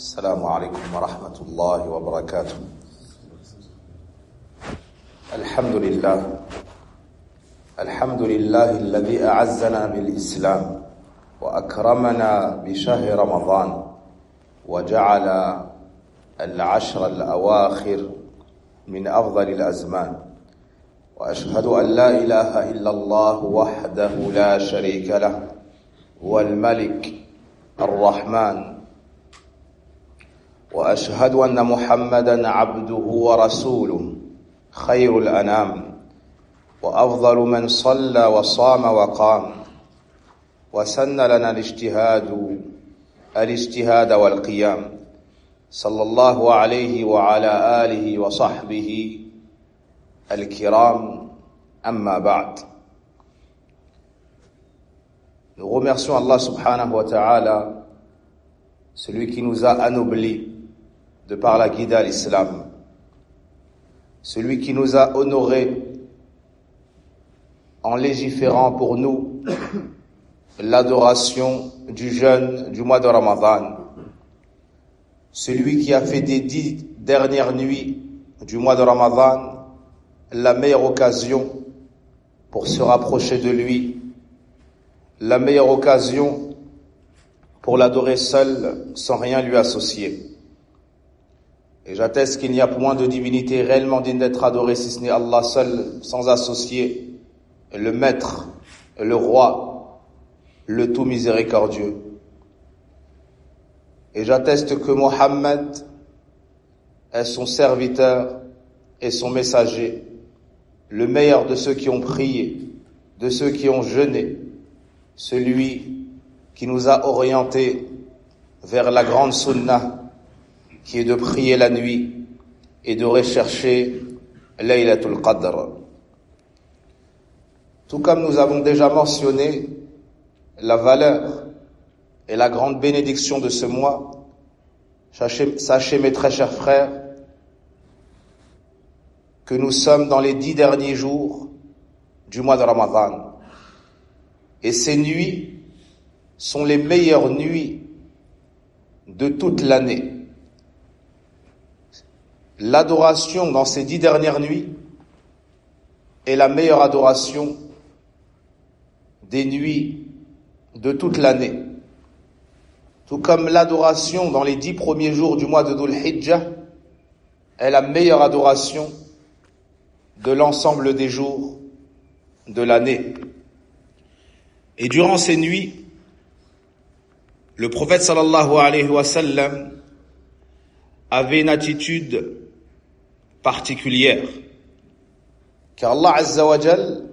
السلام عليكم ورحمة الله وبركاته. الحمد لله الذي أعزنا بالإسلام وأكرمنا بشهر رمضان وجعل العشر الأواخر من أفضل الأزمان، وأشهد أن لا إله إلا الله وحده لا شريك له هو الملك الرحمن، وأشهد أن محمدا عبده ورسوله خير الأنام وأفضل من صلى وصام وقام، وسن لنا الاجتهاد والقيام، صلى الله عليه وعلى آله وصحبه الكرام. أما بعد. Nous remercions Allah subhanahu wa ta'ala, celui qui nous a anoblis de par la guidée à l'islam, celui qui nous a honorés en légiférant pour nous l'adoration du jeûne du mois de Ramadan, celui qui a fait des 10 dernières nuits du mois de Ramadan la meilleure occasion pour se rapprocher de lui, la meilleure occasion pour l'adorer seul sans rien lui associer. Et j'atteste qu'il n'y a point de divinité réellement digne d'être adorée si ce n'est Allah seul, sans associer, le maître, le roi, le tout miséricordieux. Et j'atteste que Mohammed est son serviteur et son messager, le meilleur de ceux qui ont prié, de ceux qui ont jeûné, celui qui nous a orientés vers la grande sunnah, qui est de prier la nuit et de rechercher Laylatul Qadr. Tout comme nous avons déjà mentionné la valeur et la grande bénédiction de ce mois, sachez mes très chers frères, que nous sommes dans les 10 derniers jours du mois de Ramadan. Et ces nuits sont les meilleures nuits de toute l'année. L'adoration dans ces 10 dernières nuits est la meilleure adoration des nuits de toute l'année. Tout comme l'adoration dans les 10 premiers jours du mois de Dhul Hijjah est la meilleure adoration de l'ensemble des jours de l'année. Et durant ces nuits, le prophète sallallahu alayhi wa sallam avait une attitude particulière, car Allah Azza wa Jal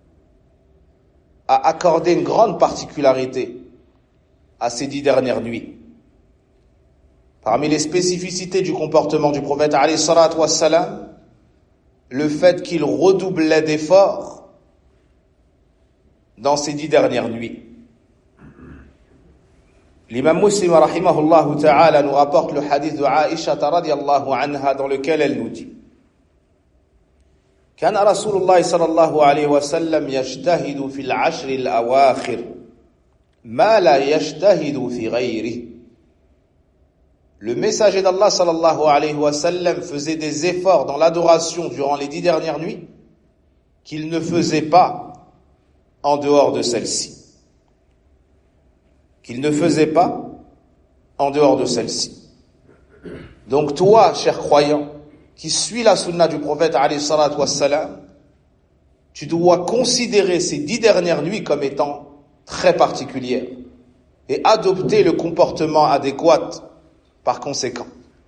a accordé une grande particularité à ces 10 dernières nuits. Parmi les spécificités du comportement du prophète alayhi salatu wa salam, le fait qu'il redoublait d'efforts dans ces 10 dernières nuits. L'imam Muslim rahimahullah ta'ala nous rapporte le hadith de Aïcha radiyallahu anha dans lequel elle nous dit: كان رسول الله صلى الله عليه وسلم يجتهد في العشر الأواخر ما لا يجتهد في غيره. Le messager d'Allah sallallahu alayhi wa sallam faisait des efforts dans l'adoration durant les 10 dernières nuits qu'il ne faisait pas en dehors de celle-ci. Qu'il ne faisait pas en dehors de celle-ci. Donc toi, cher croyant, qui suis la sunna du prophète alayhi salatu wassalam, tu dois considérer ces 10 dernières nuits comme étant très particulières et adopter le comportement adéquat par conséquent.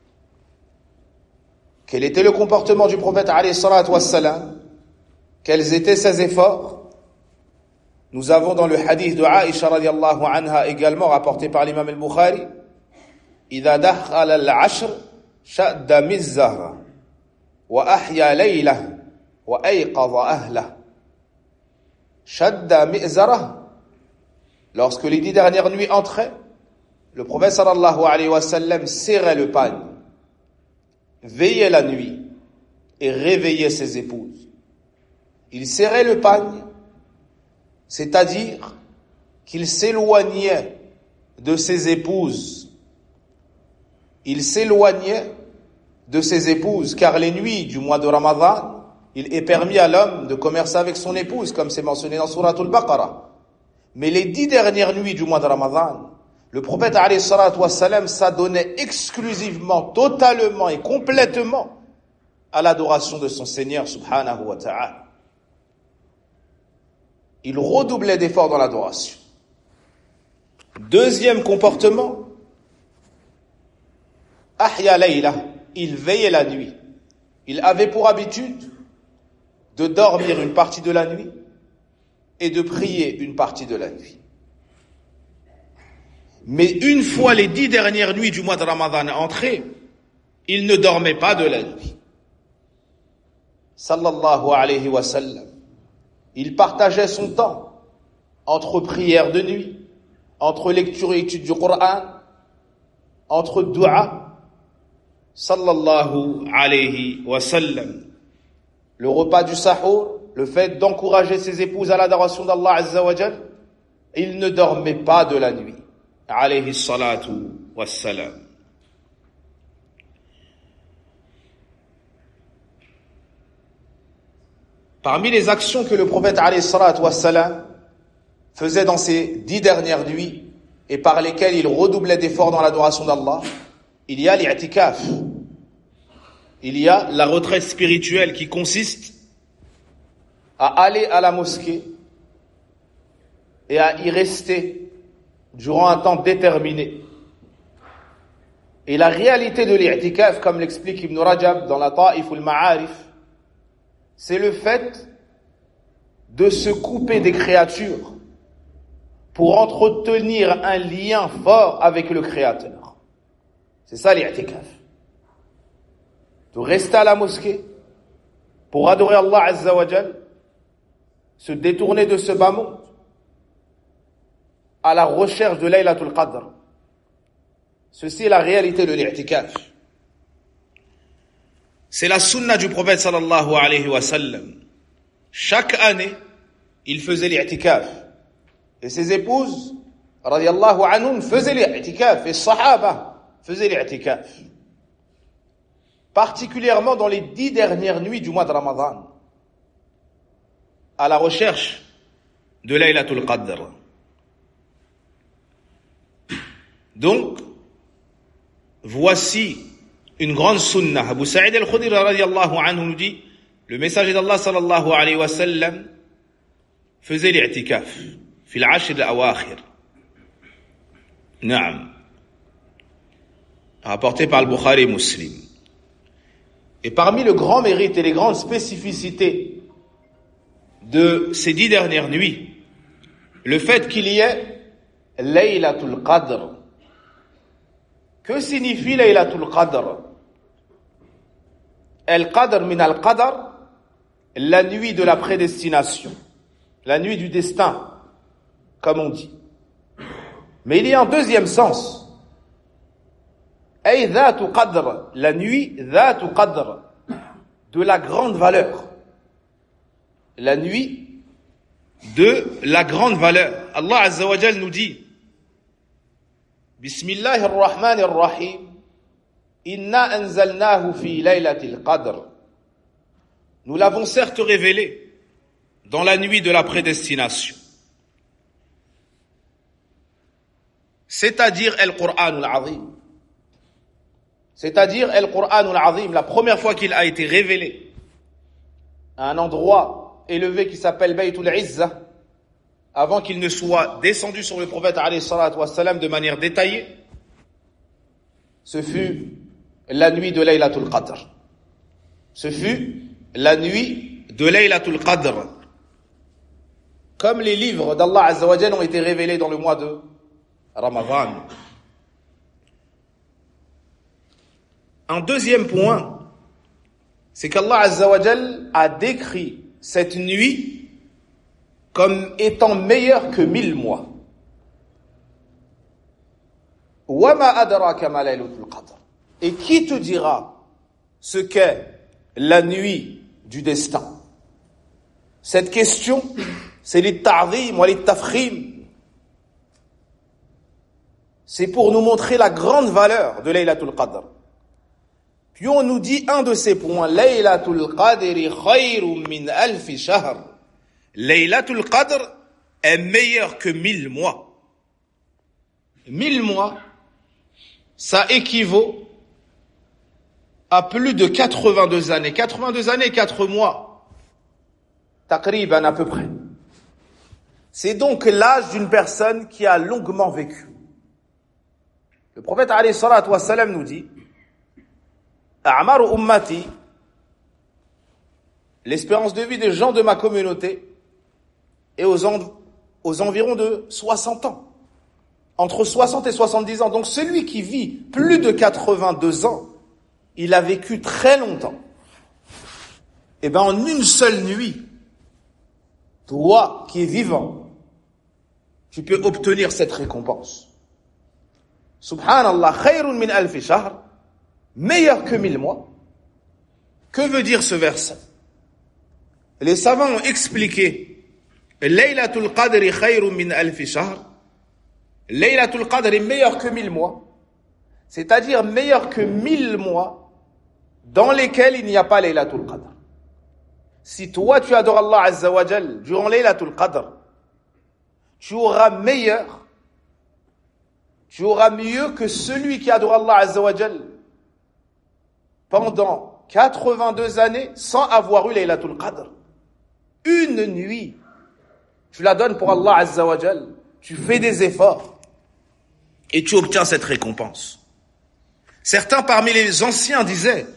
Quel était le comportement du prophète alayhi salatu wassalam? Quels étaient ses efforts? Nous avons dans le hadith de Aïcha radiyallahu anha, également rapporté par l'imam al-Bukhari: إذا دخل العشر شد مزه وأحيا ليله وأيقظ أهله. شد مئزره. Lorsque les 10 dernières nuits entraient, le prophète sallallahu alayhi wa sallam serrait le pagne, veillait la nuit et réveillait ses épouses. Il serrait le pagne, c'est-à-dire qu'il s'éloignait de ses épouses il s'éloignait de ses épouses, car les nuits du mois de Ramadan, il est permis à l'homme de commercer avec son épouse, comme c'est mentionné dans Surat al-Baqarah. Mais les 10 dernières nuits du mois de Ramadan, le prophète alayhi salatu wassalam s'adonnait exclusivement, totalement et complètement à l'adoration de son Seigneur subhanahu wa ta'ala. Il redoublait d'efforts dans l'adoration. Deuxième comportement, ahya layla, il veillait la nuit. Il avait pour habitude de dormir une partie de la nuit et de prier une partie de la nuit. Mais une fois les 10 dernières nuits du mois de Ramadan entrées, il ne dormait pas de la nuit. Sallallahu alayhi wa sallam. Il partageait son temps entre prières de nuit, entre lecture et étude du Coran, entre dua. Sallallahu alayhi wa sallam. Le repas du sahur, le fait d'encourager ses épouses à l'adoration d'Allah Azza wa Jal, il ne dormait pas de la nuit. Alayhi salatu wassalam. Parmi les actions que le prophète alayhi salatu wassalam faisait dans ces 10 dernières nuits et par lesquelles il redoublait d'efforts dans l'adoration d'Allah, il y a l'i'tikaf. Il y a la retraite spirituelle qui consiste à aller à la mosquée et à y rester durant un temps déterminé. Et la réalité de l'i'tikaf, comme l'explique Ibn Rajab dans la Ta'if al-Ma'arif, c'est le fait de se couper des créatures pour entretenir un lien fort avec le Créateur. C'est ça l'i'tikaf. De rester à la mosquée pour adorer Allah Azza wa Jal, se détourner de ce bas monde à la recherche de Laylatul Qadr. Ceci est la réalité de l'i'tikaf. C'est la sunna du prophète sallallahu alayhi wa sallam. Chaque année, il faisait l'i'tikaf. Et ses épouses, radiyallahu anhum, faisaient l'i'tikaf. Et sahaba faisaient l'i'tikaf. Particulièrement dans les 10 dernières nuits du mois de Ramadan, à la recherche de Laylatul Qadr. Donc, voici une grande sunnah. Abu Sa'id al-Khudri radiyallahu anhu nous dit, le messager d'Allah sallallahu alayhi wa sallam faisait l'i'tikaf fi al-ashr al-awakhir. Naam. Rapporté par le Bukhari et Muslim. Et parmi le grand mérite et les grandes spécificités de ces 10 dernières nuits, le fait qu'il y ait Laylatul Qadr. Que signifie Laylatul Qadr? Al-Qadr min al-Qadr, la nuit de la prédestination, la nuit du destin, comme on dit. Mais il y a un deuxième sens. Ay dhatu qadr, la nuit dhatu qadr, de la grande valeur. La nuit de la grande valeur. Allah Azza wa Jal nous dit, Bismillahir Rahmanir Rahim, Inna anzalnahu fi laylatil qadr. Nous l'avons certes révélé dans la nuit de la prédestination. C'est-à-dire Al-Qur'an al-Azim. C'est-à-dire Al-Qur'an al-Azim, la première fois qu'il a été révélé à un endroit élevé qui s'appelle Baytul Izzah, avant qu'il ne soit descendu sur le prophète alayhi salatu wassalam de manière détaillée, ce fut la nuit de Laylatul Qadr. Ce fut la nuit de Laylatul Qadr. Comme les livres d'Allah Azza wa Jal ont été révélés dans le mois de Ramadan. Un deuxième point, c'est qu'Allah Azza wa Jal a décrit cette nuit comme étant meilleure que 1000 mois. وَمَا أَدْرَاكَ مَا لَيْلَةُ الْقَدْرِ. Et qui te dira ce qu'est la nuit du destin? Cette question, c'est l'it-ta'zim wa l'it-tafkhim. c'est pour nous montrer la grande valeur de Laylatul Qadr. Puis on nous dit un de ces points, Laylatul Qadri khayrun min alfi shahr. Laylatul Qadr est meilleur que 1000 mois. 1000 mois, ça équivaut à plus de 82 années. 82 années, 4 mois. Taqriban à peu près. C'est donc l'âge d'une personne qui a longuement vécu. Le prophète alayhi salatu wa salam nous dit, A'maru ummati, l'espérance de vie des gens de ma communauté est aux environs de 60 ans. Entre 60 et 70 ans. Donc celui qui vit plus de 82 ans, il a vécu très longtemps. Et bien en une seule nuit, toi qui es vivant, tu peux obtenir cette récompense. Subhanallah, khayrun min alfi shahr, meilleur que 1000 mois. Que veut dire ce verset? Les savants ont expliqué Laylatul Qadri khayrun min alfi shahr. Laylatul Qadr est meilleur que 1000 mois. C'est-à-dire meilleur que 1000 mois dans lesquels il n'y a pas Laylatul Qadr. Si toi tu adores Allah Azza wa Jal durant Laylatul Qadr, tu auras mieux que celui qui adore Allah Azza wa Jal pendant 82 années sans avoir eu Laylatul Qadr. Une nuit, tu la donnes pour Allah Azza wa Jal, tu fais des efforts et tu obtiens cette récompense. Certains parmi les anciens disaient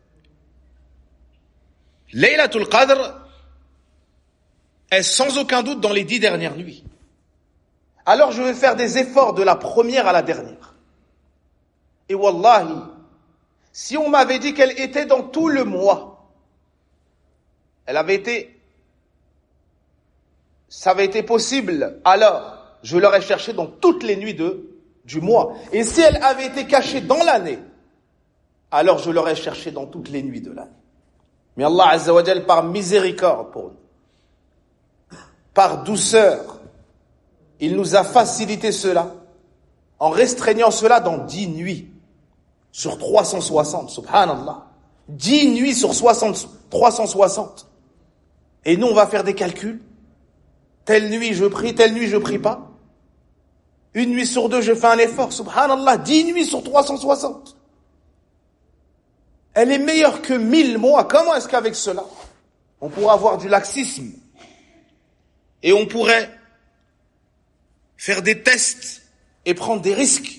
Laylatul Qadr est sans aucun doute dans les 10 dernières nuits. Alors je vais faire des efforts de la première à la dernière. Et wallahi, si on m'avait dit qu'elle était dans tout le mois, ça avait été possible, alors je l'aurais cherché dans toutes les nuits du mois. Et si elle avait été cachée dans l'année, alors je l'aurais cherchée dans toutes les nuits de l'année. Mais Allah Azza wa Jal, par miséricorde pour nous, par douceur, il nous a facilité cela en restreignant cela dans 10 nuits sur 360, subhanallah. 10 nuits sur 360. Et nous, on va faire des calculs. Telle nuit je prie pas. Une nuit sur 2, je fais un effort, subhanallah. 10 nuits sur 360. Elle est meilleure que 1000 mois. Comment est-ce qu'avec cela, on pourrait avoir du laxisme et on pourrait faire des tests et prendre des risques?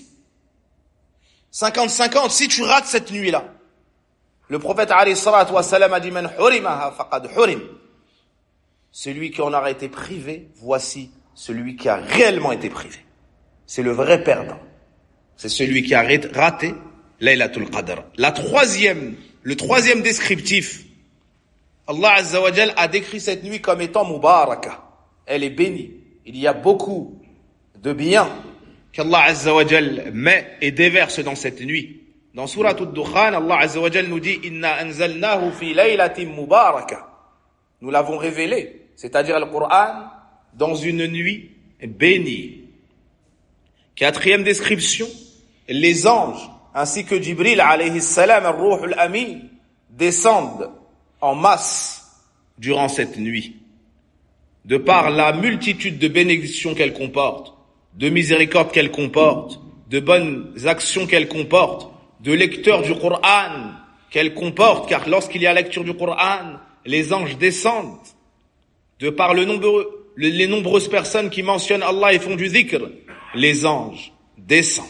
50-50, si tu rates cette nuit-là. Le prophète alayhi salatu wa salam a dit Man hurimaha faqad hurim. Celui qui en aura été privé, voici celui qui a réellement été privé. C'est le vrai perdant. C'est celui qui a raté Laylatul Qadr. Le troisième descriptif, Allah Azza wa Jal a décrit cette nuit comme étant mubaraka. Elle est bénie. Il y a beaucoup de biens qu'Allah Azza wa Jal met et déverse dans cette nuit. Dans Surat Ad-Dukhan, Allah Azza wa Jal nous dit Inna anzalnahu fi laylatin mubaraka. Nous l'avons révélé, c'est-à-dire le Coran, dans une nuit bénie. 4e description, les anges ainsi que Jibril alayhi salam, al-Ruh al-Amin, descendent en masse durant cette nuit. De par la multitude de bénédictions qu'elle comporte, de miséricorde qu'elle comporte, de bonnes actions qu'elle comporte, de lecteurs du Coran qu'elle comporte, car lorsqu'il y a lecture du Coran, les anges descendent. De par les nombreuses personnes qui mentionnent Allah et font du dhikr, les anges descendent.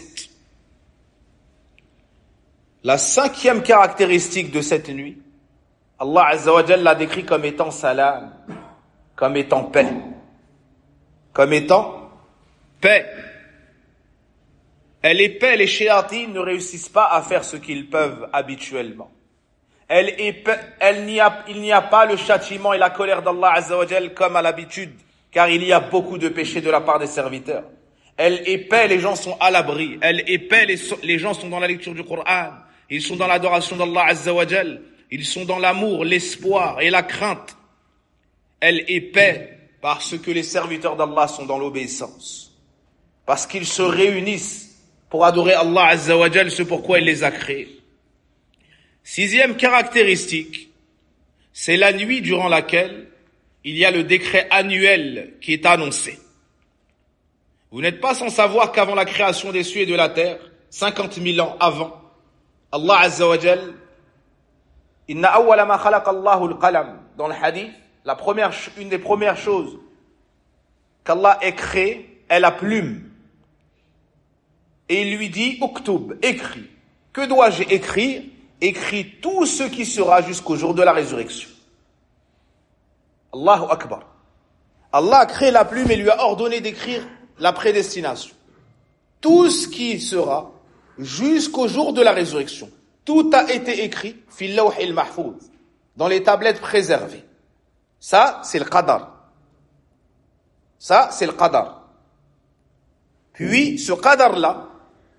La 5e caractéristique de cette nuit, Allah Azza wa Jalla l'a décrit comme étant salam, comme étant paix. Comme étant paix. Elle est paix, les shayatines ne réussissent pas à faire ce qu'ils peuvent habituellement. Il n'y a pas le châtiment et la colère d'Allah Azza wa Jalla comme à l'habitude, car il y a beaucoup de péchés de la part des serviteurs. Elle est paix, les gens sont à l'abri. Elle est paix, les gens sont dans la lecture du Coran. Ils sont dans l'adoration d'Allah Azza wa Jal. Ils sont dans l'amour, l'espoir et la crainte. Elle est paix parce que les serviteurs d'Allah sont dans l'obéissance. Parce qu'ils se réunissent pour adorer Allah Azza wa Jal, ce pourquoi il les a créés. 6e caractéristique, c'est la nuit durant laquelle il y a le décret annuel qui est annoncé. Vous n'êtes pas sans savoir qu'avant la création des cieux et de la terre, 50 000 ans avant, Allah Azza wa Jal, Inna awwala ma khalaqa Allahu al-qalam, dans le hadith, une des premières choses qu'Allah ait créé est la plume. Et il lui dit, Uktub, écris. Que dois-je écrire? Écris tout ce qui sera jusqu'au jour de la résurrection. Allahu Akbar. Allah a créé la plume et lui a ordonné d'écrire la prédestination. Tout ce qui sera jusqu'au jour de la résurrection. Tout a été écrit fil lawh al-mahfouz, dans les tablettes préservées. Ça, c'est le qadar. Ça, c'est le qadar. Puis, ce qadar-là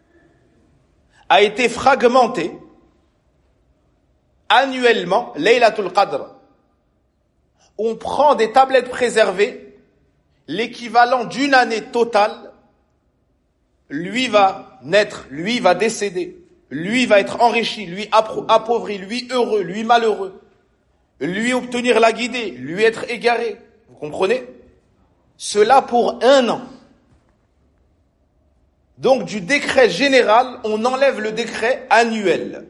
a été fragmenté annuellement, Laylatul Qadr. On prend des tablettes préservées, l'équivalent d'une année totale. Lui va naître, lui va décéder, lui va être enrichi, lui appauvri, lui heureux, lui malheureux, lui obtenir la guidée, lui être égaré. Vous comprenez? Cela pour 1 an. Donc du décret général, on enlève le décret annuel.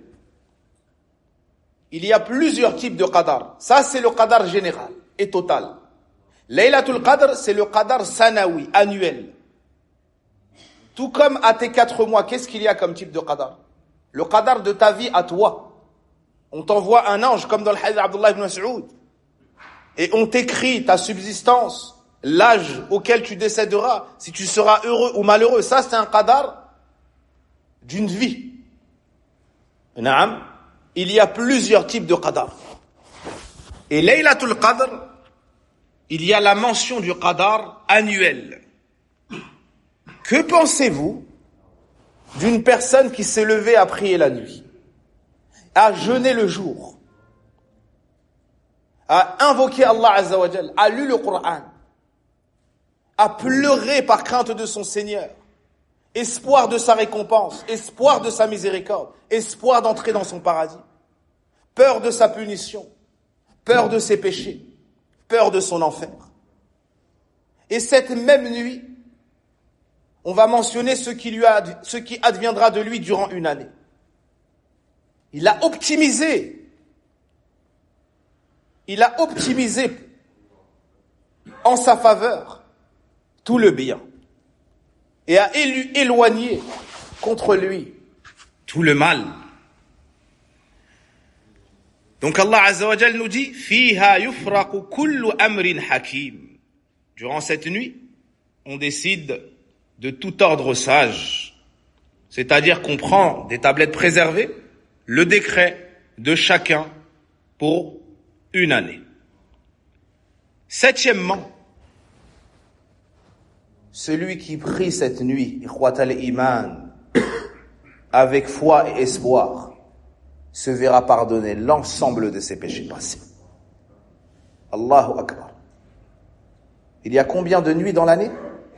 Il y a plusieurs types de qadar. Ça, c'est le qadar général et total. Laylatul Qadr, c'est le qadar sanawi, annuel. Tout comme à tes 4 mois, qu'est-ce qu'il y a comme type de qadar? Le qadar de ta vie à toi. On t'envoie un ange, comme dans le hadith d'Abdullah ibn Mas'ud. Et on t'écrit ta subsistance, l'âge auquel tu décéderas, si tu seras heureux ou malheureux. Ça, c'est un qadar d'une vie. Naam. Il y a plusieurs types de qadar. Et Laylatul Qadr, il y a la mention du qadar annuel. Que pensez-vous d'une personne qui s'est levée à prier la nuit, à jeûner le jour, à invoquer Allah Azza wa Jal, a lu le Coran, a pleuré par crainte de son Seigneur, espoir de sa récompense, espoir de sa miséricorde, espoir d'entrer dans son paradis, peur de sa punition, peur de ses péchés, peur de son enfer. Et cette même nuit, on va mentionner ce qui adviendra de lui durant 1 année. Il a optimisé en sa faveur tout le bien et a éloigné contre lui tout le mal. Donc Allah Azza wa Jal nous dit Fiha yufraqu kullu amrin hakim. Durant cette nuit, on décide de tout ordre sage. C'est-à-dire qu'on prend des tablettes préservées, le décret de chacun pour 1 année. 7e, celui qui prie cette nuit, ikhwatal iman, avec foi et espoir, se verra pardonner l'ensemble de ses péchés passés. Allahu Akbar. Il y a combien de nuits dans l'année?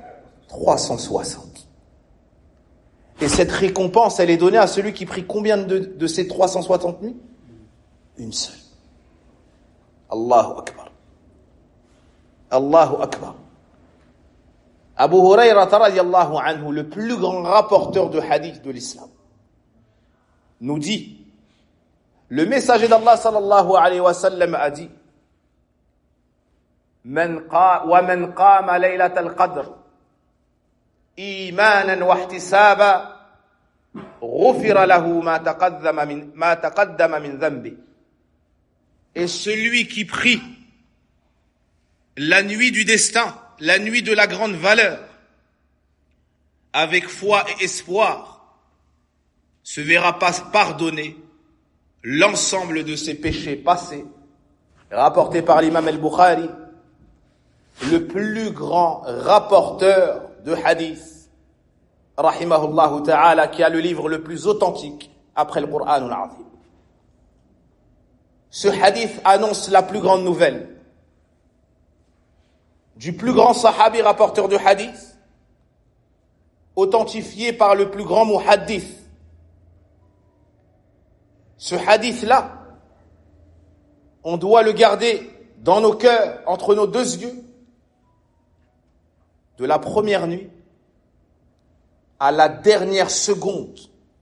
360. Et cette récompense, elle est donnée à celui qui prie combien de ces 360 nuits? 1 seule. Allahu Akbar. Allahu Akbar. Abu Hurayrata radiyallahu anhu, le plus grand rapporteur de hadith de l'islam, nous dit, le messager d'Allah sallallahu alayhi wa sallam a dit, وَمَنْ قَامَ لَيْلَةَ الْقَدْرِ إِيمَانًا وَاحْتِسَابًا غُفِرَ لَهُ مَا تَقَدَّمَ مِنْ ذَنْبِهِ. Et celui qui prie la nuit du destin, la nuit de la grande valeur, avec foi et espoir, se verra pardonner l'ensemble de ses péchés passés, rapporté par l'imam al-Bukhari, le plus grand rapporteur de hadith, rahimahullah ta'ala, qui a le livre le plus authentique après le Coran al-Azim. Ce hadith annonce la plus grande nouvelle du plus grand sahabi rapporteur de hadith authentifié par le plus grand muhaddith. Ce hadith-là, on doit le garder dans nos cœurs, entre nos deux yeux, de la première nuit à la dernière seconde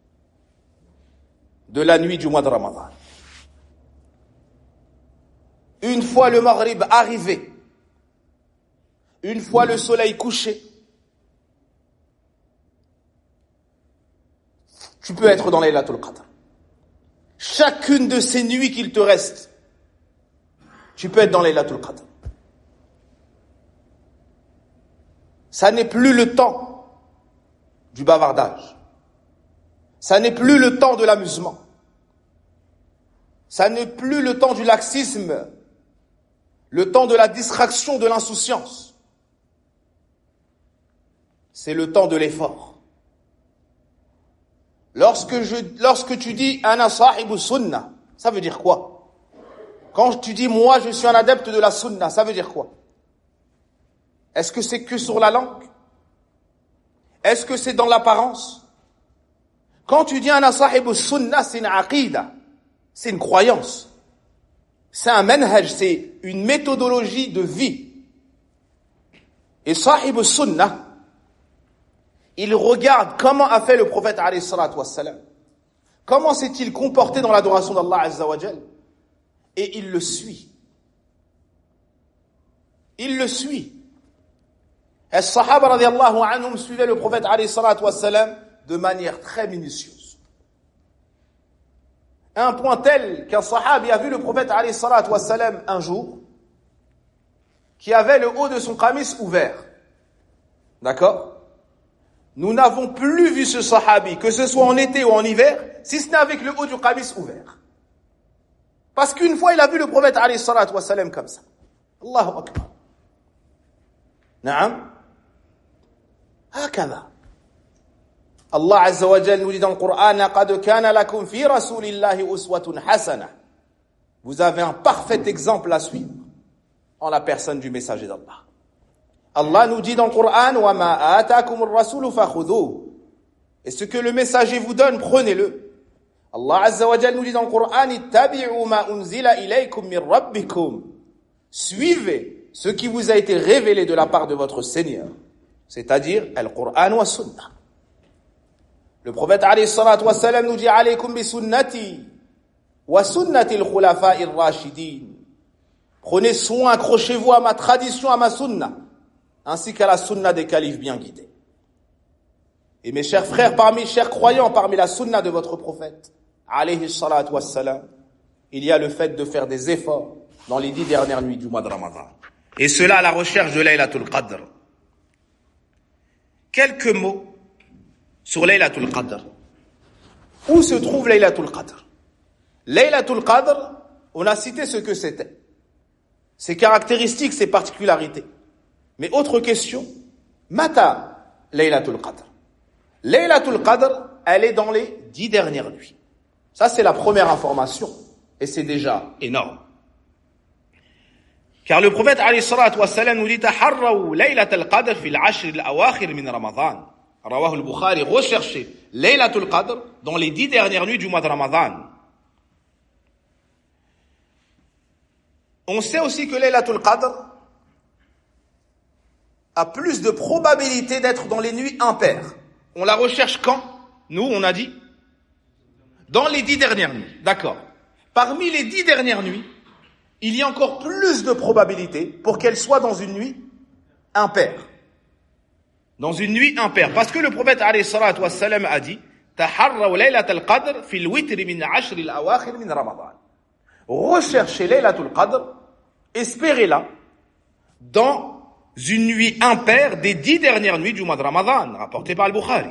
de la nuit du mois de Ramadan. Une fois le Maghrib arrivé, une fois le soleil couché, tu peux être dans Laylatul Qadr. Chacune de ces nuits qu'il te reste, tu peux être dans Laylatul Qadr. Ça n'est plus le temps du bavardage. Ça n'est plus le temps de l'amusement. Ça n'est plus le temps du laxisme, le temps de la distraction, de l'insouciance. C'est le temps de l'effort. Lorsque tu dis « Ana sahibu sunnah », ça veut dire quoi? Quand tu dis « moi, je suis un adepte de la sunnah », ça veut dire quoi? Est-ce que c'est que sur la langue? Est-ce que c'est dans l'apparence? Quand tu dis « Ana sahibu sunnah », c'est une aqida, c'est une croyance. C'est un manhaj, c'est une méthodologie de vie. Et sahibu sunnah, il regarde comment a fait le prophète alayhi salatu wassalam. Comment s'est-il comporté dans l'adoration d'Allah azza wa jal? Et il le suit. Il le suit. Et les Sahaba radiyallahu anhum suivaient le prophète alayhi salatu wassalam de manière très minutieuse. À un point tel qu'un sahabi a vu le prophète alayhi salatu wassalam un jour, qui avait le haut de son qamis ouvert. D'accord? Nous n'avons plus vu ce sahabi, que ce soit en été ou en hiver, si ce n'est avec le haut du qamis ouvert. Parce qu'une fois, il a vu le prophète alayhi salatu wassalam comme ça. Allahu akbar. Naam. Hakada. Allah azza wa jalla nous dit dans le Coran, laqad kana lakum fi rasulillahi uswatun hasana. Vous avez un parfait exemple à suivre en la personne du messager d'Allah. Allah nous dit dans le Coran, wa ma atakumur rasulu fakhudhuhu. Et ce que le messager vous donne, prenez-le. Allah azza wa jalla nous dit dans le Coran, ittabi'u ma unzila ilaykum min rabbikum. Suivez ce qui vous a été révélé de la part de votre Seigneur, c'est-à-dire al-Qur'an wa sunnah. Le prophète alayhi salatu wa salam nous dit alaykum bi sunnati wa sunnati al-khulafa'i ar-rashidin. Prenez soin, accrochez-vous à ma tradition, à ma sunnah, ainsi qu'à la sunnah des califes bien guidés. Et mes chers frères, chers croyants, parmi la sunnah de votre prophète alayhi salatu wa salam, il y a le fait de faire des efforts dans les 10 dernières nuits du mois de Ramadan. Et cela à la recherche de Laylatul Qadr. Quelques mots sur Laylatul Qadr. Où se trouve Laylatul Qadr? Laylatul Qadr, on a cité ce que c'était. Ses caractéristiques, ses particularités. Mais autre question, Mata Laylatul Qadr. Laylatul Qadr, elle est dans les 10 dernières nuits. Ça, c'est la première information. Et c'est déjà énorme. Car le prophète alayhi salatu wa salam nous dit taharraw laylatul qadr fi al-ashr al-awakhir min Ramadan. Rawahu al-Bukhari, recherchez laylatul qadr dans les 10 dernières nuits du mois de Ramadan. On sait aussi que laylatul qadr a plus de probabilité d'être dans les nuits impaires. On la recherche quand? Nous, on a dit dans les 10 dernières nuits. D'accord. Parmi les 10 dernières nuits, il y a encore plus de probabilités pour qu'elle soit dans une nuit impaire. Dans une nuit impaire. Parce que le prophète alayhi salatu wa salam a dit taharraw laylatul qadr fi al-witr min 'ashr al-awakhir min Ramadan. Recherchez laylatul qadr, espérez-la dans une nuit impaire des 10 dernières nuits du mois de Ramadan, rapporté par al-Bukhari.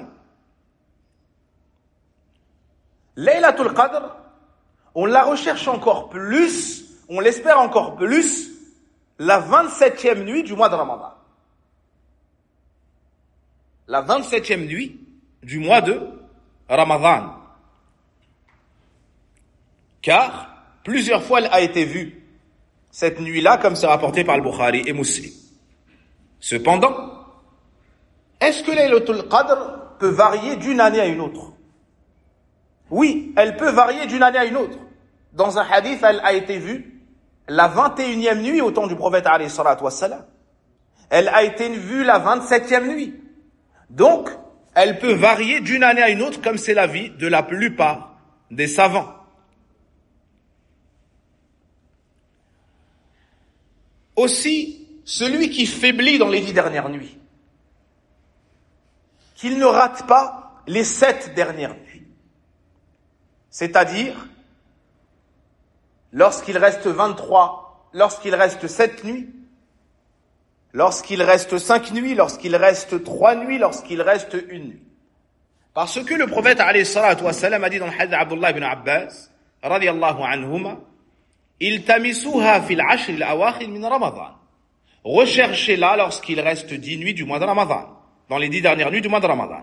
Laylatul qadr, on la recherche encore plus, on l'espère encore plus, la 27e nuit du mois de Ramadan. La 27e nuit du mois de Ramadan. Car, plusieurs fois, elle a été vue, cette nuit-là, comme c'est rapporté par le Bukhari et Muslim. Cependant, est-ce que Laylatul Qadr peut varier d'une année à une autre? Oui, elle peut varier d'une année à une autre. Dans un hadith, elle a été vue la 21e nuit au temps du prophète alayhi salatu wassalam. Elle a été vue la 27e nuit. Donc, elle peut varier d'une année à une autre, comme c'est l'avis de la plupart des savants. Aussi, celui qui faiblit dans les 10 dernières nuits, qu'il ne rate pas les 7 dernières nuits. C'est-à-dire, lorsqu'il reste 23, lorsqu'il reste 7 nuits, lorsqu'il reste 5 nuits, lorsqu'il reste 3 nuits, lorsqu'il reste 1 nuit. Parce que le prophète alayhi salatu wassalam a dit dans le hadith d'Abdullah ibn Abbas, radiyallahu anhuma, iltamisuha fil ashr al-awakhir min Ramadan. Recherchez-la lorsqu'il reste 10 nuits du mois de Ramadan, dans les 10 dernières nuits du mois de Ramadan.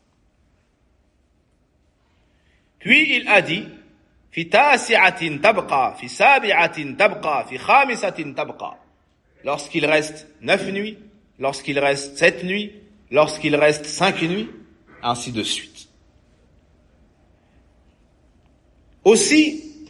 Puis il a dit, fi tasi'atin tabqa, fi sabi'atin tabqa, fi khamisatin tabqa. Lorsqu'il reste 9 nuits, lorsqu'il reste 7 nuits, lorsqu'il reste 5 nuits, ainsi de suite. Aussi,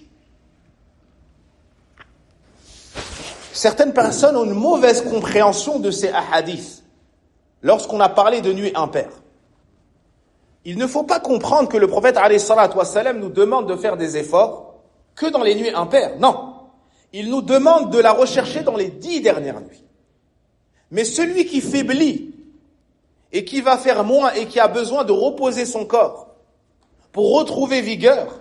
certaines personnes ont une mauvaise compréhension de ces hadiths lorsqu'on a parlé de nuit impaire. Il ne faut pas comprendre que le prophète alayhi salatu wassalam nous demande de faire des efforts que dans les nuits impaires. Non. Il nous demande de la rechercher dans les 10 dernières nuits. Mais celui qui faiblit et qui va faire moins et qui a besoin de reposer son corps pour retrouver vigueur,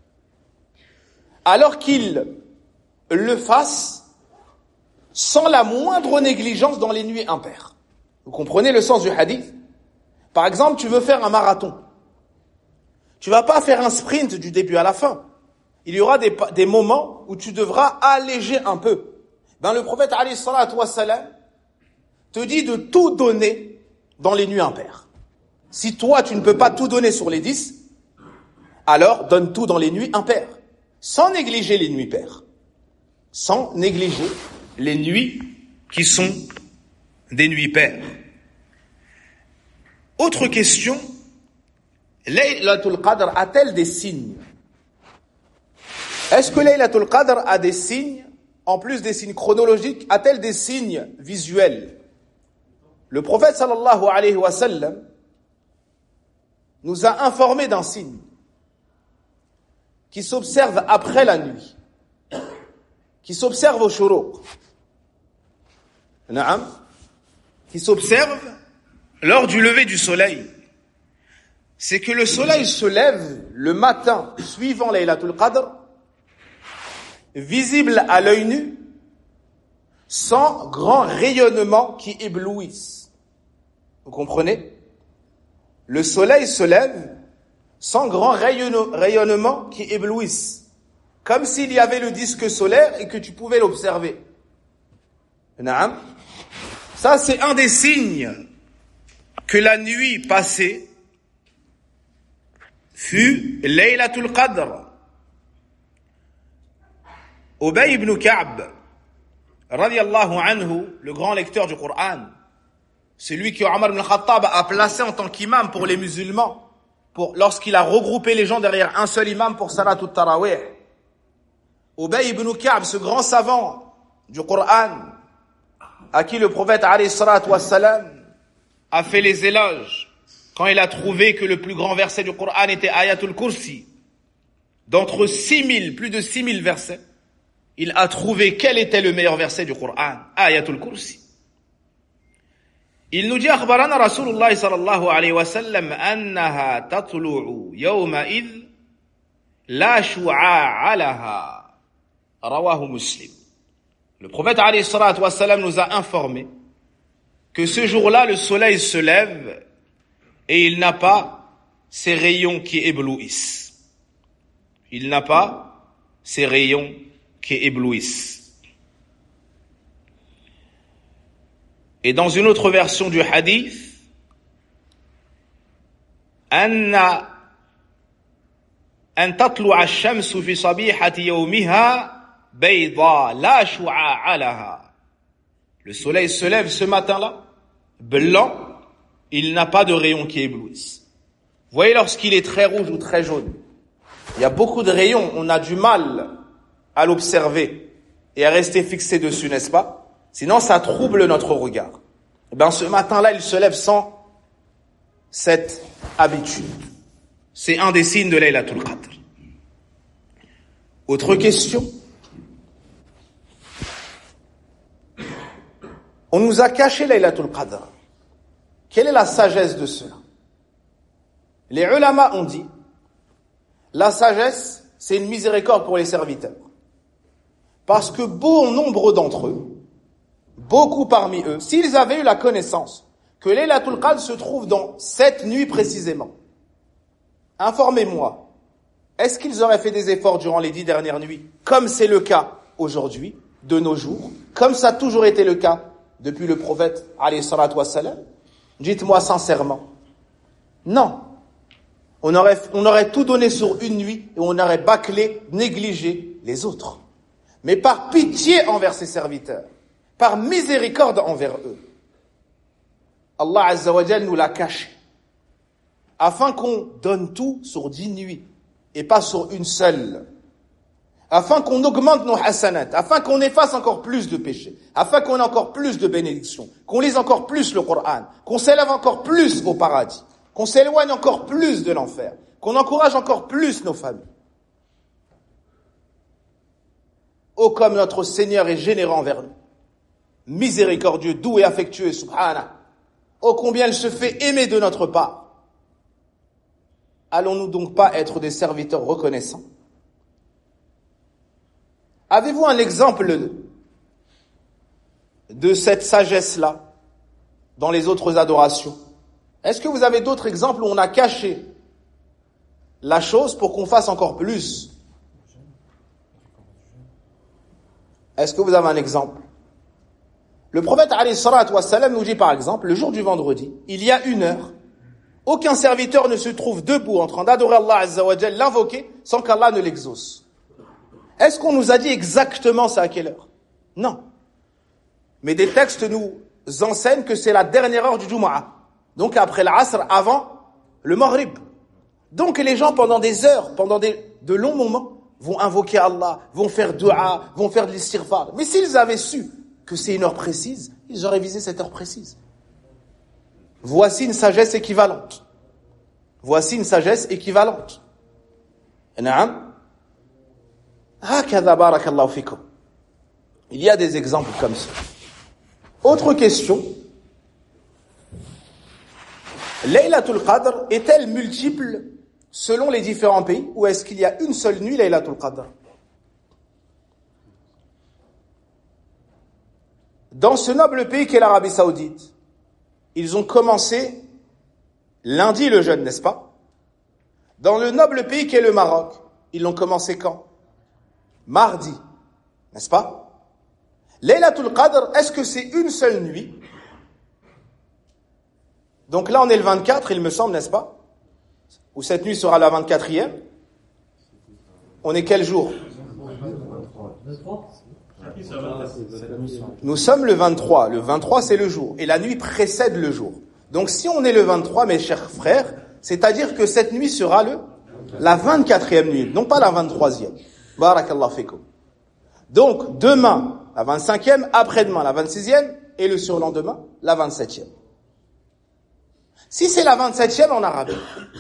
alors qu'il le fasse sans la moindre négligence dans les nuits impaires. Vous comprenez le sens du hadith? Par exemple, tu veux faire un marathon. Tu vas pas faire un sprint du début à la fin. Il y aura des moments où tu devras alléger un peu. Le prophète alayhi salatu wassalam te dit de tout donner dans les nuits impaires. Si toi tu ne peux pas tout donner sur les 10, alors donne tout dans les nuits impaires, sans négliger les nuits paires, sans négliger les nuits qui sont des nuits paires. Autre question, Laylatul Qadr a-t-elle des signes? Est-ce que Laylatul Qadr a des signes, en plus des signes chronologiques, a-t-elle des signes visuels? Le prophète sallallahu alayhi wa sallam nous a informé d'un signe qui s'observe après la nuit, qui s'observe au shuruq, qui s'observe lors du lever du soleil. C'est que le soleil se lève le matin suivant Laylatul Qadr, visible à l'œil nu, sans grand rayonnement qui éblouisse. Vous comprenez? Le soleil se lève sans grand rayonnement qui éblouisse, comme s'il y avait le disque solaire et que tu pouvais l'observer. Ça, c'est un des signes que la nuit passée fut Laylatul Qadr. Ubay ibn Ka'b, radiyallahu anhu, le grand lecteur du Coran, celui que Omar ibn Khattab a placé en tant qu'imam pour les musulmans, lorsqu'il a regroupé les gens derrière un seul imam pour Salatut Tarawih. Ubay ibn Ka'b, ce grand savant du Coran, à qui le prophète alayhi salatu wassalam a fait les éloges quand il a trouvé que le plus grand verset du Coran était Ayatul Kursi. D'entre 6000, plus de 6000 versets, il a trouvé quel était le meilleur verset du Coran, Ayatul Kursi. Il nous dit أخبرنا رسول الله صلى الله عليه وسلم أنها تطلع يومئذ لا شعاع لها رواه مسلم. Le prophète alayhi salatu wassalam nous a informé que ce jour-là le soleil se lève et il n'a pas ces rayons qui éblouissent. Il n'a pas ces rayons qui éblouissent. Et dans une autre version du hadith, أن تطلع الشمس في صبيحة يومها بيضاء لا شعاع لها. Le soleil se lève ce matin-là, blanc, il n'a pas de rayon qui éblouisse. Vous voyez, lorsqu'il est très rouge ou très jaune, il y a beaucoup de rayons, on a du mal à l'observer et à rester fixé dessus, n'est-ce pas? Sinon, ça trouble notre regard. Et bien, ce matin-là, il se lève sans cette habitude. C'est un des signes de Laylatul Qadr. Autre question. On nous a caché Laylatul Qadr. Quelle est la sagesse de cela? Les ulama ont dit, la sagesse, c'est une miséricorde pour les serviteurs. Parce que bon nombre d'entre eux, beaucoup parmi eux, s'ils avaient eu la connaissance que Laylatul Qadr se trouve dans cette nuit précisément, informez-moi, est-ce qu'ils auraient fait des efforts durant les 10 dernières nuits, comme c'est le cas aujourd'hui, de nos jours, comme ça a toujours été le cas depuis le prophète, alayhi salatu wassalam? Dites-moi sincèrement. Non. On aurait tout donné sur une nuit et on aurait bâclé, négligé les autres. Mais par pitié envers ses serviteurs, par miséricorde envers eux, Allah Azza wa Jal nous l'a caché, afin qu'on donne tout sur 10 nuits et pas sur une seule, afin qu'on augmente nos hasanat, afin qu'on efface encore plus de péchés, afin qu'on ait encore plus de bénédictions, qu'on lise encore plus le Coran, qu'on s'élève encore plus au paradis, qu'on s'éloigne encore plus de l'enfer, qu'on encourage encore plus nos familles. Oh, comme notre Seigneur est généreux envers nous, miséricordieux, doux et affectueux, subhanah. Oh, combien il se fait aimer de notre part. Allons-nous donc pas être des serviteurs reconnaissants? Avez-vous un exemple de cette sagesse-là dans les autres adorations? Est-ce que vous avez d'autres exemples où on a caché la chose pour qu'on fasse encore plus? Est-ce que vous avez un exemple? Le prophète alayhi salatu wassalam nous dit par exemple, le jour du vendredi, il y a 1 heure, aucun serviteur ne se trouve debout en train d'adorer Allah Azza wa Jal, l'invoquer, sans qu'Allah ne l'exauce. Est-ce qu'on nous a dit exactement ça à quelle heure? Non. Mais des textes nous enseignent que c'est la dernière heure du Jumu'ah. Donc après l'Asr, avant le Maghrib. Donc les gens pendant des heures, pendant de longs moments, vont invoquer Allah, vont faire dua, vont faire de l'istighfar. Mais s'ils avaient su que c'est une heure précise, ils auraient visé cette heure précise. Voici une sagesse équivalente. Voici une sagesse équivalente. Naam. Hakadha barakallahu fikum. Il y a des exemples comme ça. Autre question. Laylatul Qadr est-elle multiple selon les différents pays ou est-ce qu'il y a une seule nuit Laylatul Qadr? Dans ce noble pays qu'est l'Arabie Saoudite, ils ont commencé lundi le jeûne, n'est-ce pas? Dans le noble pays qu'est le Maroc, ils l'ont commencé quand? Mardi, n'est-ce pas? Laylatul Qadr, est-ce que c'est une seule nuit? Donc là, on est le 24, il me semble, n'est-ce pas? Ou cette nuit sera la 24e. On est quel jour? Nous sommes le 23. Le 23, c'est le jour. Et la nuit précède le jour. Donc si on est le 23, mes chers frères, c'est-à-dire que cette nuit sera la 24e nuit, non pas la 23e. Barakallahu fikum. Donc demain, la 25e, après-demain, la 26e, et le surlendemain, la 27e. Si c'est la 27e en arabe,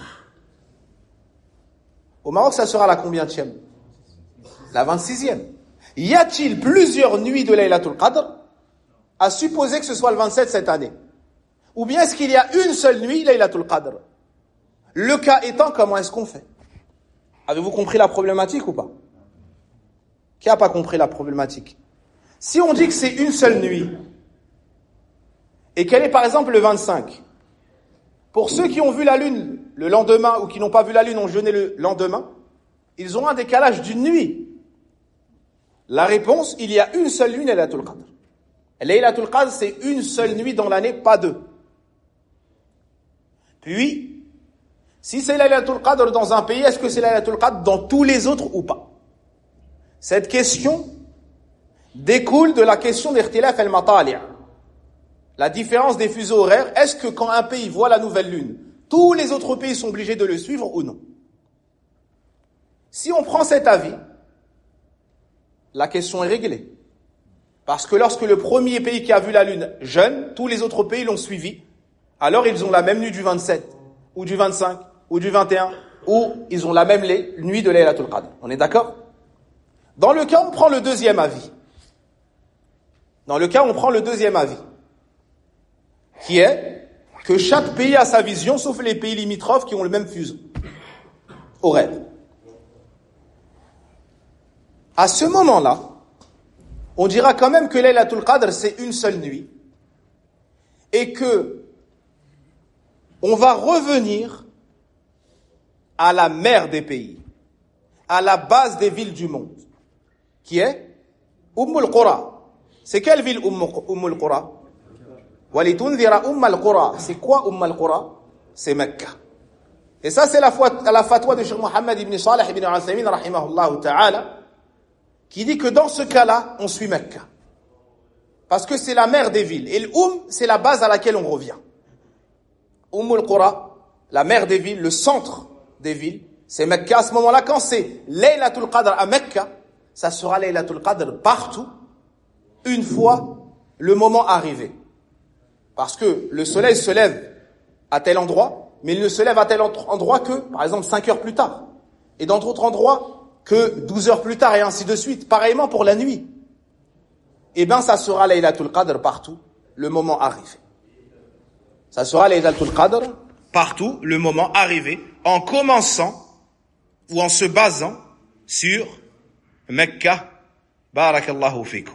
au Maroc, ça sera la combienième? La 26e. Y a-t-il plusieurs nuits de Laylatul Qadr à supposer que ce soit le 27 cette année? Ou bien est-ce qu'il y a une seule nuit Laylatul Qadr? Le cas étant, comment est-ce qu'on fait? Avez-vous compris la problématique ou pas? Qui n'a pas compris la problématique? Si on dit que c'est une seule nuit, et qu'elle est par exemple le 25, pour ceux qui ont vu la lune le lendemain ou qui n'ont pas vu la lune, ont jeûné le lendemain, ils ont un décalage d'une nuit. La réponse, il y a une seule nuit Laylatul Qadr. Laylatul Qadr, c'est une seule nuit dans l'année, pas deux. Puis, si c'est Laylatul Qadr dans un pays, est-ce que c'est Laylatul Qadr dans tous les autres ou pas? Cette question découle de la question d'Ikhtilaf al-Matali'. la différence des fuseaux horaires, est-ce que quand un pays voit la nouvelle lune, tous les autres pays sont obligés de le suivre ou non? Si on prend cet avis, la question est réglée. Parce que lorsque le premier pays qui a vu la lune jeûne, tous les autres pays l'ont suivi, alors ils ont la même nuit du 27, ou du 25, ou du 21, ou ils ont la même nuit de Laylatul Qadr. On est d'accord? Dans le cas, on prend le deuxième avis. Qui est que chaque pays a sa vision, sauf les pays limitrophes qui ont le même fuseau horaire. À ce moment-là, on dira quand même que Laylatul Qadr, c'est une seule nuit, et que on va revenir à la mère des pays, à la base des villes du monde, qui est Umm al-Qura. C'est quelle ville Umm al-Qura? Walitunzira Umm al-Qura. C'est quoi Umm al-Qura? C'est Mecca. Et ça, c'est la fatwa de Cheikh Mohammed ibn Salih ibn Uthaymin, rahimahullah ta'ala, qui dit que dans ce cas-là, on suit Mecca. Parce que c'est la mère des villes. Et c'est la base à laquelle on revient. al-Qura, la mère des villes, le centre des villes, c'est Mecca. À ce moment-là, quand c'est Laylatul Qadr à Mecca, ça sera Laylatul Qadr partout, une fois le moment arrivé. Parce que le soleil se lève à tel endroit, mais il ne se lève à tel endroit que, par exemple, 5 heures plus tard. Et dans d'autres endroits, que 12 heures plus tard, et ainsi de suite. Pareillement pour la nuit. Eh bien, ça sera Laylatul Qadr partout, le moment arrivé. Ça sera Laylatul Qadr partout, le moment arrivé, en commençant ou en se basant sur Mecca. Barakallahu fikum.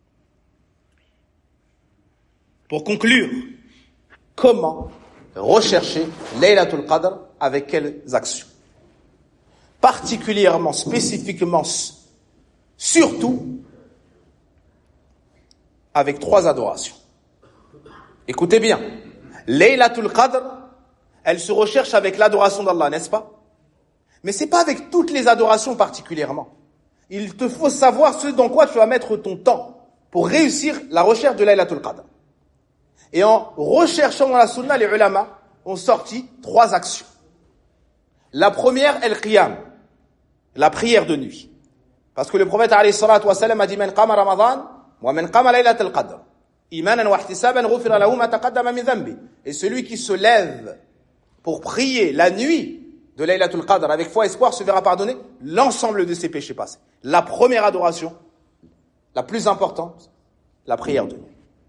Pour conclure, comment rechercher Laylatul Qadr avec quelles actions? Particulièrement, spécifiquement, surtout, avec 3 adorations. Écoutez bien, Laylatul Qadr, elle se recherche avec l'adoration d'Allah, n'est-ce pas? Mais c'est pas avec toutes les adorations particulièrement. Il te faut savoir ce dans quoi tu vas mettre ton temps pour réussir la recherche de Laylatul Qadr. Et en recherchant dans la sunna, les ulama ont sorti 3 actions. La première, al-qiyam, la prière de nuit. Parce que le prophète alayhi salatu wa salam a dit: Man qama Ramadan wa man qama Laylatul Qadr imanan wa ihtisaban ghufira lahu ma taqaddama min dhanbi. Et celui qui se lève pour prier la nuit de Laylatul Qadr avec foi et espoir se verra pardonner l'ensemble de ses péchés passés. La première adoration, la plus importante, la prière de nuit.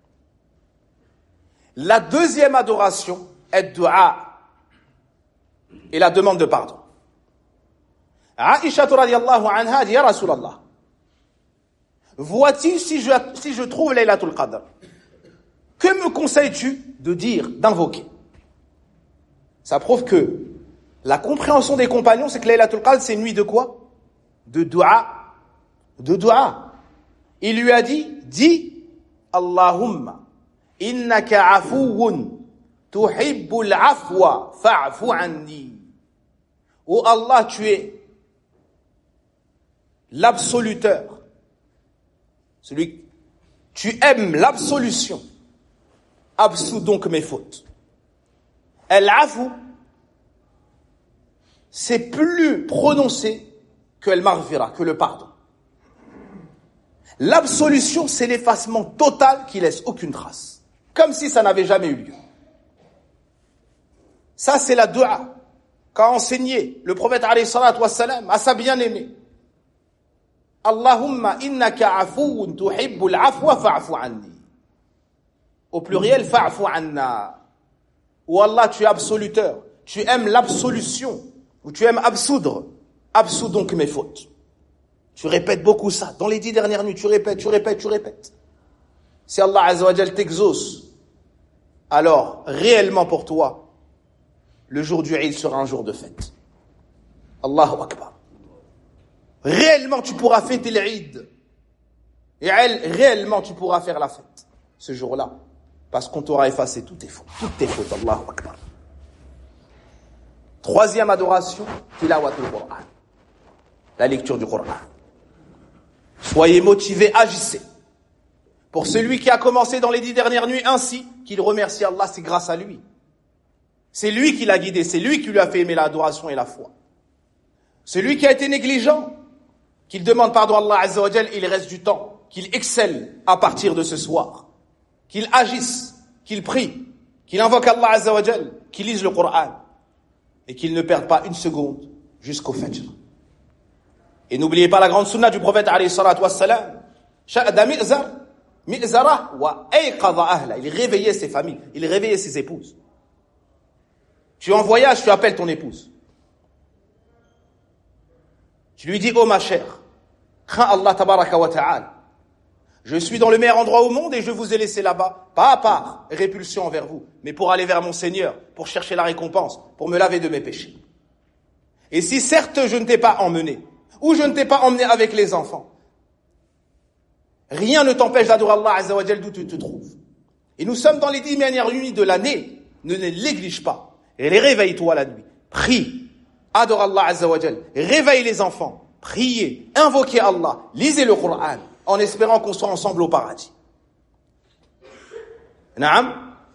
La deuxième adoration est dua et la demande de pardon. Aïcha radiyallahu anha dit: Ya Rasulallah, vois-tu si je trouve Laylatul Qadr, que me conseilles-tu de dire, d'invoquer? Ça prouve que la compréhension des compagnons, c'est que Laylatul Qadr, c'est une nuit de quoi? De dua. De dua. Il lui a dit: dis Allahumma innaka afuwun tuhibbul afwa fa'fu anni. Oh Allah, tu es l'absoluteur. Tu aimes l'absolution. Absous donc mes fautes. Al-afu, c'est plus prononcé que al-maghfira, que le pardon. L'absolution, c'est l'effacement total qui laisse aucune trace. Comme si ça n'avait jamais eu lieu. Ça, c'est la dua qu'a enseigné le prophète alayhi salatu wassalam à sa bien-aimée. Allahumma innaka afuwun tuhibbul afwa fa'fu anni. Au pluriel, fa'fu anna. Ou Allah, tu es absoluteur. Tu aimes l'absolution. Ou tu aimes absoudre. Absous donc mes fautes. Tu répètes beaucoup ça. Dans les 10 dernières nuits, tu répètes. Si Allah Azza wa Jal t'exauce, alors, réellement pour toi, le jour du Eid sera un jour de fête. Allahu Akbar. Réellement, tu pourras fêter l'Eid. Et réellement, tu pourras faire la fête. Ce jour-là. Parce qu'on t'aura effacé toutes tes fautes. Allahu Akbar. Troisième adoration, tilawatul Qur'an. La lecture du Qur'an. Soyez motivés, agissez. Pour celui qui a commencé dans les 10 dernières nuits ainsi, qu'il remercie Allah, c'est grâce à lui. C'est lui qui l'a guidé, c'est lui qui lui a fait aimer l'adoration et la foi. Celui qui a été négligent, qu'il demande pardon à Allah Azza wa Jal, il reste du temps, qu'il excelle à partir de ce soir, qu'il agisse, qu'il prie, qu'il invoque Allah Azza wa Jal, qu'il lise le Coran et qu'il ne perde pas une seconde jusqu'au Fajr. Et n'oubliez pas la grande sunna du prophète alayhi salatu wassalam, sha'ada mi'zara wa ayqadha ahla. Il réveillait ses familles, il réveillait ses épouses. Tu es en voyage, tu appelles ton épouse. Tu lui dis, oh ma chère, crains Allah tabaraka wa ta'ala. Je suis dans le meilleur endroit au monde et je vous ai laissé là-bas, pas par répulsion envers vous, mais pour aller vers mon Seigneur, pour chercher la récompense, pour me laver de mes péchés. Et si certes je ne t'ai pas emmené, ou je ne t'ai pas emmené avec les enfants, rien ne t'empêche d'adorer Allah Azza wa Jal d'où tu te trouves. Et nous sommes dans les 10 dernières nuits de l'année, ne les néglige pas. Et les réveille-toi la nuit, prie, adore Allah Azza wa Jal, réveille les enfants, priez, invoquez Allah, lisez le Coran, en espérant qu'on soit ensemble au paradis. Naam.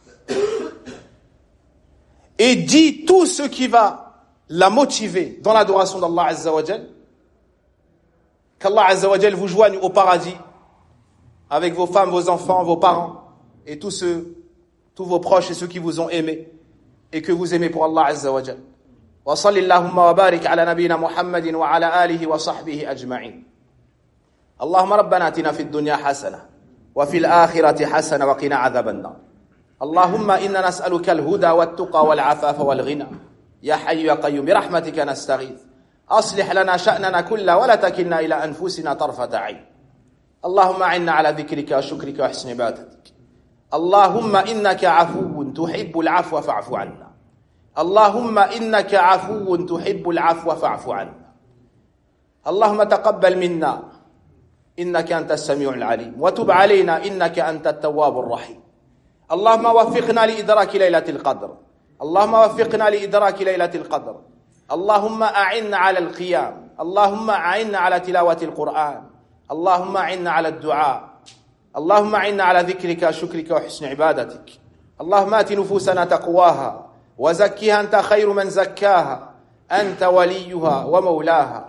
Et dis tout ce qui va la motiver dans l'adoration d'Allah Azza wa Jal, qu'Allah Azza wa Jal vous joigne au paradis avec vos femmes, vos enfants, vos parents et tous vos proches et ceux qui vous ont aimés et que vous aimez pour Allah Azza wa Jal. Wa sallallahu wa barik ala nabiyyina Muhammadin wa ala alihi wa sahbihi ajma'in. اللهم ربنا آتنا في الدنيا حسنة وفي الآخرة حسنة وقنا عذاب النار. اللهم إنا نسألك الهدى والتقى والعفاف والغنى يا حي يا قيوم برحمتك نستغيث أصلح لنا شأننا كله ولا تكلنا إلى أنفسنا طرفة عين. اللهم أعنا على ذكرك وشكرك وحسن عبادتك. اللهم إنك عفو تحب العفو فاعف عنا. اللهم إنك عفو تحب العفو فاعف عنا. اللهم تقبل منا إنك أنت السميع العليم وتب علينا إنك أنت التواب الرحيم. اللهم وفقنا لإدراك ليلة القدر. اللهم وفقنا لإدراك ليلة القدر. اللهم أعنا على القيام. اللهم أعنا على تلاوة القرآن. اللهم أعنا على الدعاء. اللهم أعنا على ذكرك وشكرك وحسن عبادتك. اللهم آت نفوسنا تقواها وزكها أنت خير من زكاها أنت وليها ومولاها.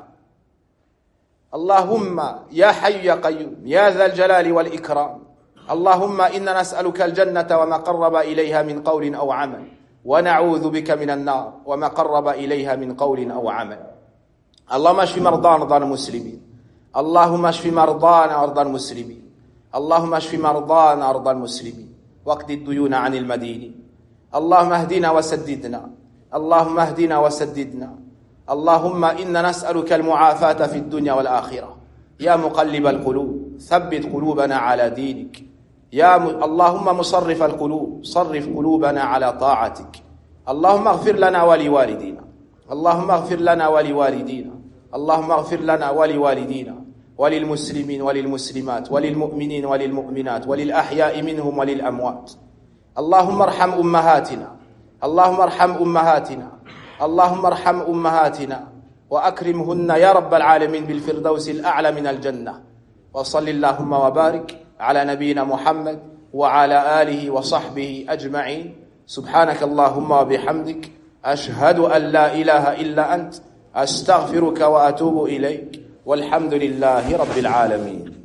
اللهم يا حي يا قيوم يا ذا الجلال والإكرام. اللهم إنا نسألك الجنة وما قرب إليها من قول أو عمل ونعوذ بك من النار وما قرب إليها من قول أو عمل. اللهم اشف مرضانا المسلمين. اللهم اشف مرضانا وارض المسلمين. اللهم اشف مرضانا وارض المسلمين واقض الديون عن المدينين. اللهم اهدنا وسددنا. اللهم اهدنا وسددنا. اللهم إنا نسألك المعافاة في الدنيا والآخرة. يا مقلب القلوب ثبت قلوبنا على دينك. اللهم مصرف القلوب صرف قلوبنا على طاعتك. اللهم اغفر لنا ولوالدينا. اللهم اغفر لنا ولوالدينا. اللهم اغفر لنا ولوالدينا وللمسلمين وللمسلمات وللمؤمنين وللمؤمنات وللأحياء منهم وللأموات. اللهم ارحم أمهاتنا. اللهم ارحم أمهاتنا. اللهم ارحم أمهاتنا وأكرمهن يا رب العالمين بالفردوس الأعلى من الجنة. وصل اللهم وبارك على نبينا محمد وعلى آله وصحبه أجمعين. سبحانك اللهم وبحمدك أشهد أن لا إله إلا أنت أستغفرك وأتوب إليك والحمد لله رب العالمين.